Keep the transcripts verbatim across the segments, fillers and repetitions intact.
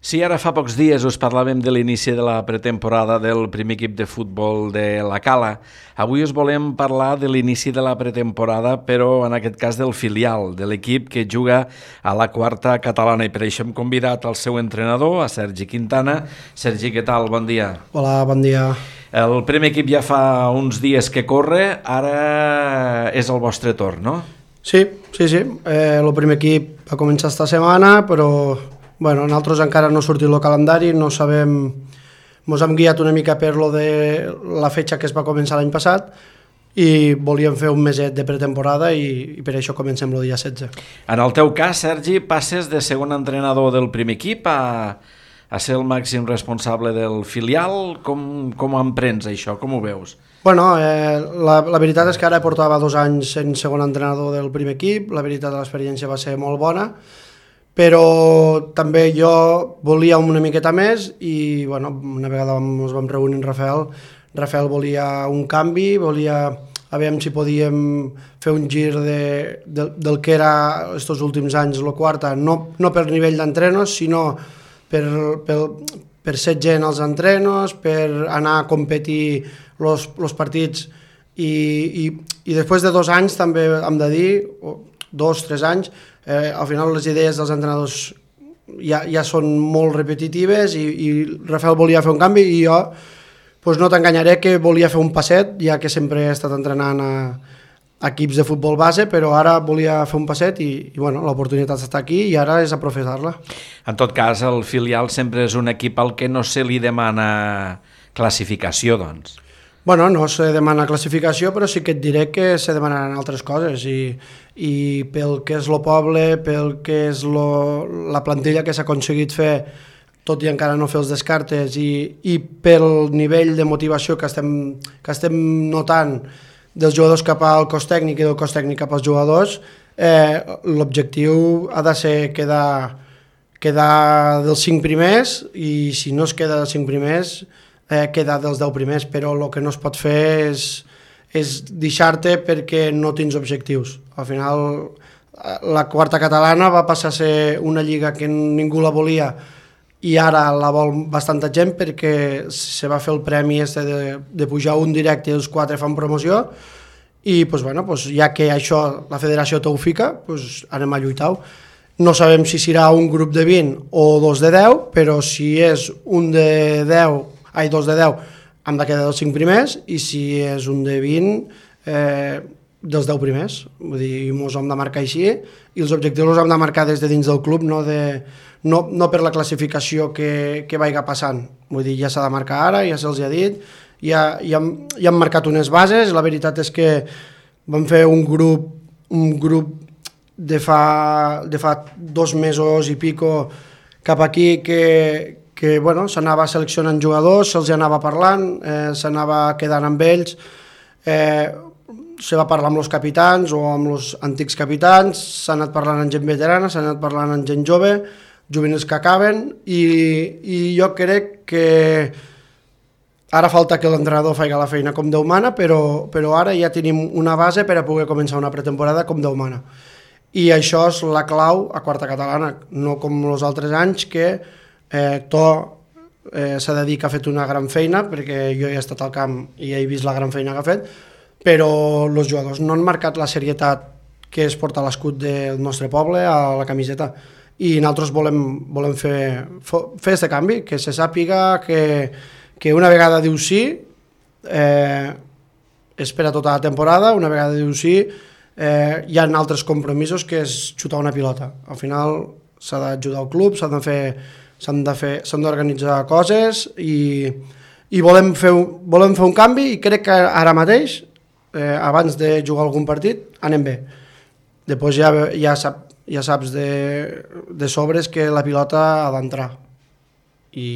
Sí, ara fa pocs dies us parlàvem de l'inici de la pretemporada del primer equip de futbol de la Cala. Avui us volem parlar de l'inici de la pretemporada, però en aquest cas del filial, de l'equip que juga a la quarta catalana. I per això hem convidat el seu entrenador, a Sergi Quintana. Sergi, què tal? Bon dia. Hola, bon dia. El primer equip ja fa uns dies que corre, ara és el vostre torn, no? Sí, sí, sí. Eh, el primer equip va començar esta setmana, però bueno, nosaltres encara no ha sortit el calendari, no sabem, ens hem guiat una mica per lo de la fetxa que es va començar l'any passat i volíem fer un meset de pretemporada i, i per això comencem el dia setze. En el teu cas, Sergi, passes de segon entrenador del primer equip a, a ser el màxim responsable del filial. Com, com ho emprens això? Com ho veus? Bueno, eh, la, la veritat és que ara portava dos anys sent segon entrenador del primer equip, la veritat de l'experiència va ser molt bona, però també jo volia una miqueta més i bueno, una vegada ens vam reunir amb Rafael, Rafael volia un canvi, volia a veure si podíem fer un gir de, de, del que era aquests últims anys la quarta, no, no per nivell d'entrenos, sinó per, per, per ser gent als entrenos, per anar a competir els partits i, i, i després de dos anys també hem de dir, dos, tres anys, Eh, al final les idees dels entrenadors ja, ja són molt repetitives i, i Rafael volia fer un canvi i jo pues no t'enganyaré que volia fer un passet, ja que sempre he estat entrenant a, a equips de futbol base, però ara volia fer un passet i, i bueno, l'oportunitat està aquí i ara és aprofitar-la. En tot cas, el filial sempre és un equip al que no se li demana classificació, doncs. Bueno, no se demana classificació, però sí que et diré que se demanaran altres coses i, i pel que és el poble, pel que és lo, la plantilla que s'ha aconseguit fer, tot i encara no fer els descartes, i, i pel nivell de motivació que estem, que estem notant dels jugadors cap al cos tècnic i del cos tècnic cap als jugadors, eh, l'objectiu ha de ser quedar, quedar dels cinc primers i si no es queda dels cinc primers, Eh, quedar dels deu primers, però el que no es pot fer és, és deixar-te perquè no tens objectius. Al final, la quarta catalana va passar a ser una lliga que ningú la volia i ara la vol bastanta gent perquè se va fer el premi este de, de pujar un directe i els quatre fan promoció i pues, bueno, pues, ja que això la federació t'ho fica, pues, anem a lluitar-ho. No sabem si serà un grup de vint o dos de deu, però si és un de deu ai, dos de deu, hem de quedar dels cinc primers, i si és un de vint, eh, dels deu primers. Vull dir, ens hem de marcar així, i els objectius els hem de marcar des de dins del club, no, de, no, no per la classificació que, que vaiga passant. Vull dir, ja s'ha de marcar ara, ja se'ls ha dit, ja, ja, hem, ja hem marcat unes bases, la veritat és que vam fer un grup, un grup de fa, de fa dos mesos i pico cap aquí que, que bueno, s'anava seleccionant jugadors, se'ls anava parlant, eh, s'anava quedant amb ells, eh, se va parlar amb els capitans o amb els antics capitans, s'ha anat parlant amb gent veterana, s'ha anat parlant amb gent jove, juvenils que acaben, i, i jo crec que ara falta que l'entrenador faci la feina com Déu mana, però, però ara ja tenim una base per a poder començar una pretemporada com Déu mana. I això és la clau a quarta catalana, no com els altres anys que Eh, to eh, s'ha de dir que ha fet una gran feina perquè jo he estat al camp i he vist la gran feina que ha fet, però els jugadors no han marcat la serietat que es porta l'escut del nostre poble a la camiseta i nosaltres volem, volem fer, fer este canvi, que se sàpiga que, que una vegada diu sí eh, és per a tota la temporada, una vegada diu sí eh, hi ha altres compromisos que és xutar una pilota. Al final s'ha d'ajudar el club, s'ha de fer s'han de fer, s'han d'organitzar coses i, i volem, fer, volem fer un canvi i crec que ara mateix, eh, abans de jugar algun partit, anem bé. Després ja, ja, sap, ja saps de, de sobres que la pilota ha d'entrar. I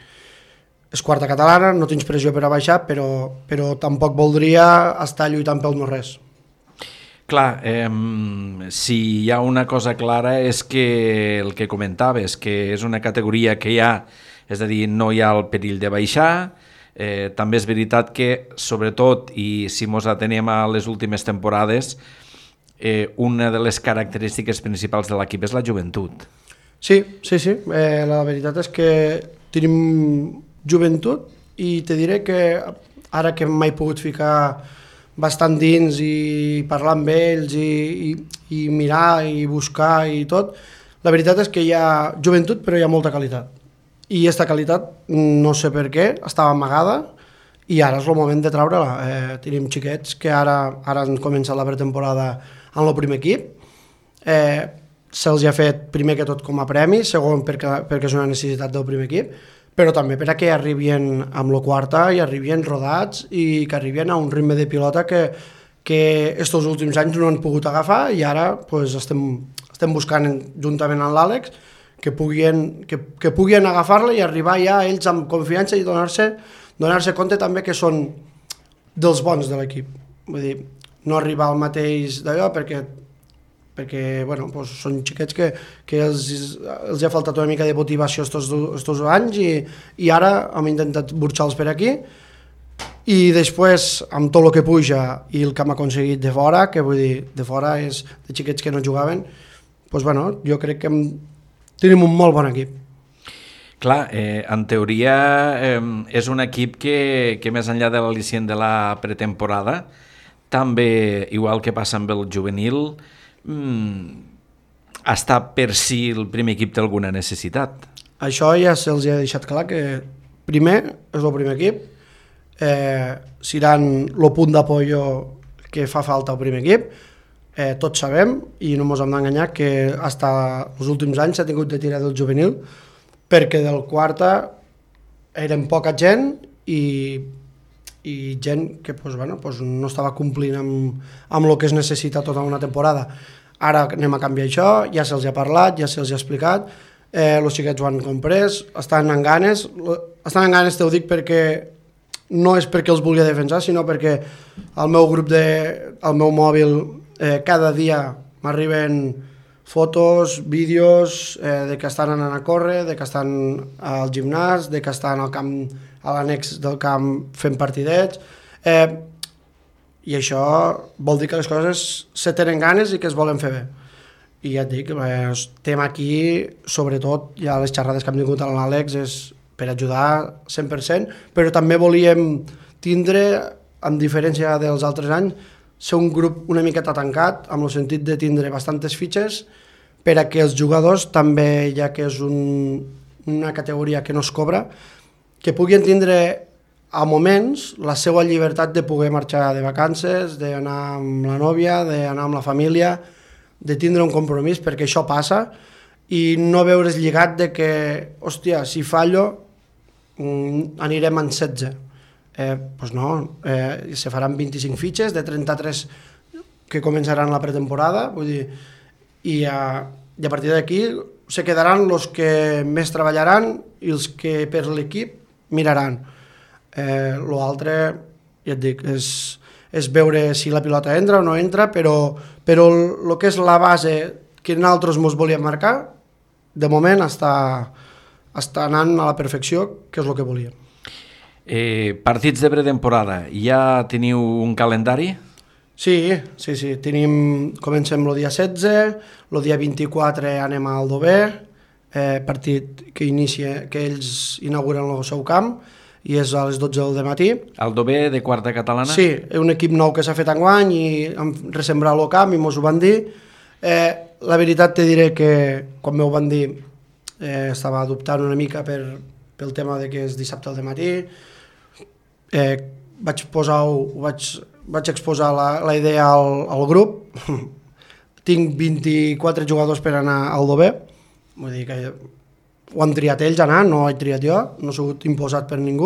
és quarta catalana, no tens pressió per a baixar, però, però tampoc voldria estar lluitant pel no res. Clar, eh, si hi ha una cosa clara és que el que comentaves, que és una categoria que hi ha, és a dir, no hi ha el perill de baixar, eh, també és veritat que, sobretot, i si mos atenem a les últimes temporades, eh, una de les característiques principals de l'equip és la joventut. Sí, sí, sí. Eh, la veritat és que tenim joventut i te diré que ara que m'he pogut ficar bastant dins i parlar amb ells i, i, i mirar i buscar i tot, la veritat és que hi ha joventut però hi ha molta qualitat. I aquesta qualitat, no sé per què, estava amagada i ara és el moment de treure-la. Eh, tenim xiquets que ara, ara han començat la pretemporada en el primer equip. Eh, se'ls ha fet primer que tot com a premi, segon perquè, perquè és una necessitat del primer equip, però també per a que arribin amb la quarta i arribin rodats i que arribin a un ritme de pilota que, que estos últims anys no han pogut agafar i ara pues, estem, estem buscant juntament amb l'Àlex que puguin, que, que puguin agafar-la i arribar ja ells amb confiança i donar-se donar-se compte també que són dels bons de l'equip. Vull dir, no arribar al mateix d'allò perquè perquè bueno, doncs són xiquets que, que els, els ha faltat una mica de motivació estos anys i, i ara hem intentat burxar-los per aquí i després amb tot el que puja i el que hem aconseguit de fora, que vull dir, de fora és de xiquets que no jugaven, doncs bueno, jo crec que hem, tenim un molt bon equip. Clar, eh, en teoria eh, és un equip que, que més enllà de l'al·licient de la pretemporada, també, igual que passa amb el juvenil, Mm, està per si el primer equip té alguna necessitat. Això ja se'ls ha deixat clar que primer és el primer equip, eh, seran el punt d'apoyo que fa falta al primer equip, eh, tots sabem i no ens hem d'enganyar que fins els últims anys s'ha tingut de tirar del juvenil perquè del quarta eren poca gent i i gent que pues, bueno, pues no estava complint amb, amb el que es necessita tota una temporada. Ara anem a canviar això, ja se'ls ha parlat, ja se'ls ha explicat, eh, els xiquets ho han comprès, estan en ganes, estan en ganes, t'ho dic perquè no és perquè els volia defensar, sinó perquè al meu grup de, al meu mòbil eh, cada dia m'arriben fotos, vídeos eh, de que estan anant a córrer, de que estan al gimnàs, de que estan al camp, a l'annex del camp fent partidets, eh, i això vol dir que les coses se tenen ganes i que es volen fer bé. I ja et dic, eh, estem aquí, sobretot, ja les xerrades que hem tingut amb l'Àlex és per ajudar cent per cent, però també volíem tindre, en diferència dels altres anys, ser un grup una miqueta tancat, amb el sentit de tindre bastantes fitxes, per a que els jugadors també, ja que és un, una categoria que no es cobra, que puguin tindre a moments la seva llibertat de poder marxar de vacances, d'anar amb la nòvia, d'anar amb la família, de tindre un compromís, perquè això passa, i no veure's lligat de que, hòstia, si fallo, anirem en setze. Eh, doncs no, eh, se faran vint-i-cinc fitxes de trenta-tres que començaran la pretemporada, vull dir, i a, i a partir d'aquí se quedaran els que més treballaran i els que per l'equip miraran. Eh, l'altre, ja et dic, és, és veure si la pilota entra o no entra, però, però el que és la base que nosaltres ens volíem marcar, de moment està, està anant a la perfecció, que és el que volíem. Eh, partits de pretemporada, ja teniu un calendari? Sí, sí, sí. Tenim, comencem el dia setze, el dia vint-i-quatre anem a Aldover, eh, partit que inicia, que ells inauguren el seu camp, i és a les dotze del matí. Aldover, de quarta catalana? Sí, és un equip nou que s'ha fet enguany i hem ressembrat el camp i mos ho van dir. Eh, la veritat te diré que, quan m'ho van dir, eh, estava dubtant una mica per, pel tema de que és dissabte al matí. Eh, vaig posar, vaig, vaig exposar la, la idea al, al grup. Tinc vint-i-quatre jugadors per anar a Aldover. Vull dir que ho han triat ells anar, no ho he triat jo, no ha sigut imposat per ningú.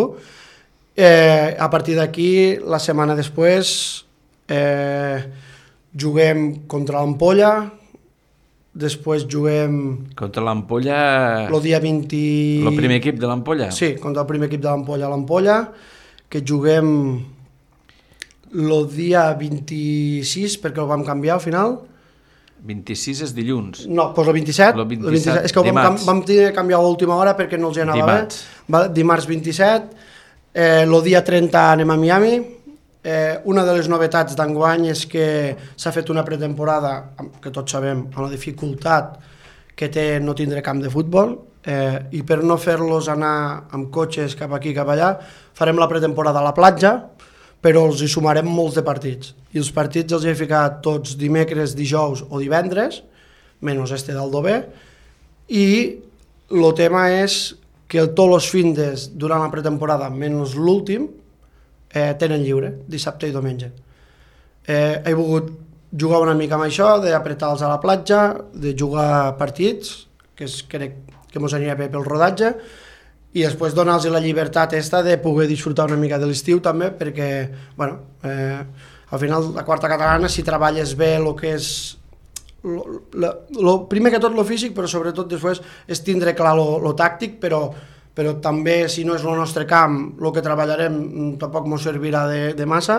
Eh, a partir d'aquí, la setmana després, eh, juguem contra l'Ampolla, després juguem... Contra l'Ampolla... El dia vint... El primer equip de l'Ampolla? Sí, contra el primer equip de l'Ampolla, l'Ampolla, que juguem el dia vint-i-sis, perquè el vam canviar al final. vint-i-sis és dilluns. No, doncs el vint-i-set. El vint-i-set, el vint-i-set. És que vam, vam tenir de canviar a l'última hora perquè no els anava dimarts. bé. Dimarts vint-i-set. Eh, el dia trenta anem a Miami. Eh, una de les novetats d'enguany és que s'ha fet una pretemporada, que tots sabem, amb la dificultat que té no tindre camp de futbol, eh, i per no fer-los anar amb cotxes cap aquí cap allà, farem la pretemporada a la platja, però els hi sumarem molts de partits. I els partits els he ficat tots dimecres, dijous o divendres, menys este d'Aldover, i el tema és que tots els findes durant la pretemporada, menys l'últim, eh, tenen lliure, dissabte i diumenge. Eh, he volgut jugar una mica amb això, d'apretar-los a la platja, de jugar partits, que és, crec que mos anirà bé pel rodatge, i després donar-los la llibertat esta de poder disfrutar una mica de l'estiu també, perquè, bueno, eh, al final la quarta catalana, si treballes bé el que és, lo, lo, lo, primer que tot lo físic, però sobretot després és tindre clar lo, lo tàctic, però, però també si no és el nostre camp, el que treballarem tampoc ens servirà de, de massa,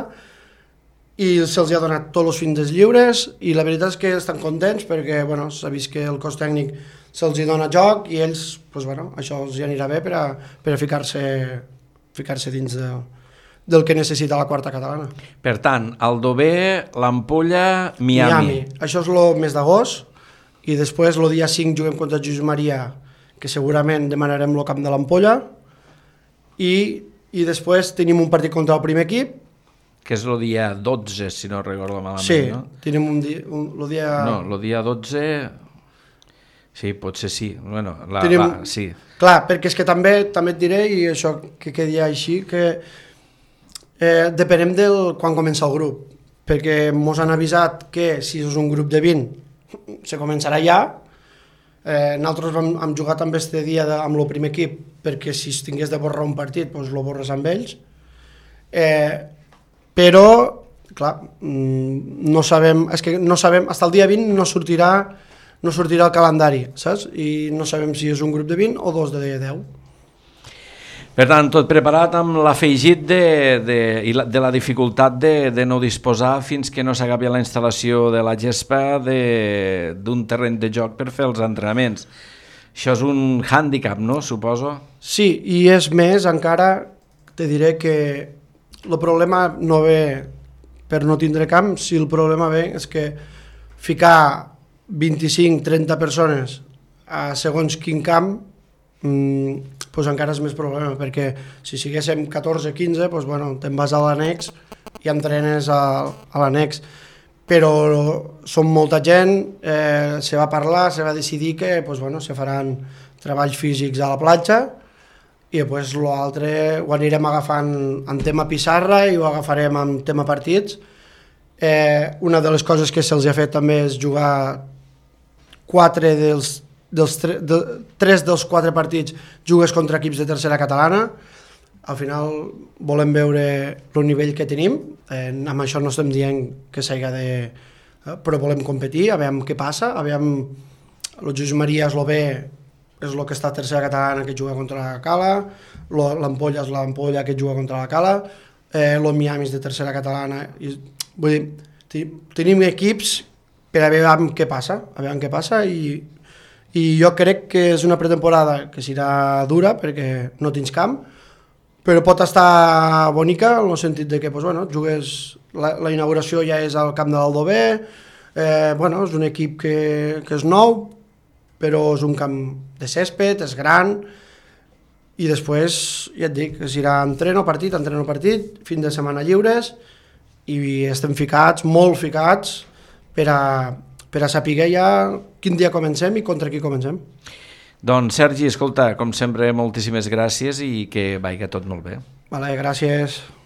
i se'ls ha donat tots els fins lliures, i la veritat és que estan contents perquè, bueno, s'ha vist que el cos tècnic se'ls hi dona joc i ells, pues, bueno, això els hi anirà bé per a, per a ficar-se ficar-se dins de, del que necessita la quarta catalana. Per tant, Aldover, l'Ampolla, Miami. Miami. Això és el mes d'agost, i després el dia cinc juguem contra Josep Maria, que segurament demanarem el camp de l'Ampolla, i, i després tenim un partit contra el primer equip, que és el dia dotze, si no recordo malament, sí, no? Sí, tenim un dia... Un, el dia... No, el dia dotze... Sí, potser sí. Bueno, la, tenim... la, sí. Clar, perquè és que també també et diré, i això que quedi així, que eh, depenem del quan comença el grup, perquè mos han avisat que si és un grup de vint se començarà ja. Eh, nosaltres vam, hem jugat també este dia de, amb el primer equip, perquè si es tingués de borrar un partit, doncs el borres amb ells. Eh, però, clar, no sabem, és que no sabem, fins el dia vint no sortirà no sortirà el calendari, saps? I no sabem si és un grup de vint o dos de deu. Per tant, tot preparat amb l'afegit de, de, de la dificultat de, de no disposar fins que no s'acabi la instal·lació de la gespa d'un terreny de joc per fer els entrenaments. Això és un hàndicap, no? Suposo? Sí, i és més, encara te diré que el problema no ve per no tindre camp, si el problema ve és que ficar vint-i-cinc trenta persones a segons quin camp, mmm, pues encara és més problema, perquè si siguéssim catorze quinze, pues bueno, te'n vas a l'annex i entrenes a, a l'annex. Però som molta gent, eh, se va parlar, se va decidir que pues bueno, se faran treballs físics a la platja, i després l'altre ho anirem agafant en tema pissarra i ho agafarem en tema partits. Eh, una de les coses que se'ls ha fet també és jugar quatre dels, dels tre, de, tres dels quatre partits jugues contra equips de tercera catalana. Al final volem veure el nivell que tenim, eh, amb això no estem dient que s'haga de... Eh, però volem competir, a veure què passa, a veure el Josep Maria Eslové és el que està a tercera catalana que juga contra la Cala, l'Ampolla és l'Ampolla que juga contra la Cala, eh, el Miami és de tercera catalana, i, vull dir, tenim equips per a veure què passa, a veure què passa, i, i jo crec que és una pretemporada que serà dura perquè no tens camp, però pot estar bonica en el sentit de que pues, bueno, jugues, la, la inauguració ja és al camp de l'Aldover, eh, bueno, és un equip que, que és nou, però és un camp de césped, és gran, i després, ja et dic, serà entreno partit, entreno partit, fin de setmana lliures, i estem ficats, molt ficats, per a, per a saber ja quin dia comencem i contra qui comencem. Doncs Sergi, escolta, com sempre, moltíssimes gràcies i que vagi tot molt bé. Vale, gràcies.